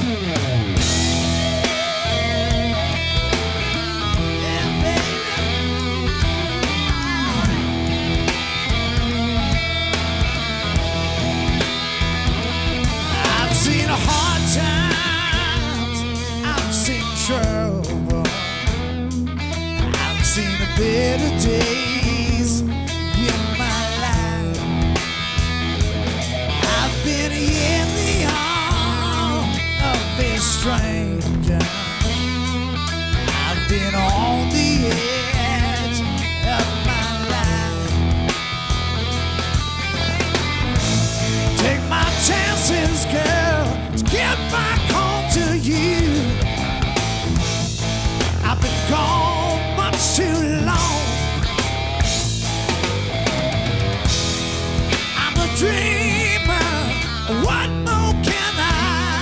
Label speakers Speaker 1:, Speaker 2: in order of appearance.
Speaker 1: I've seen hard times, I've seen trouble, I've seen better days in my life. I've been in the arms of this strength.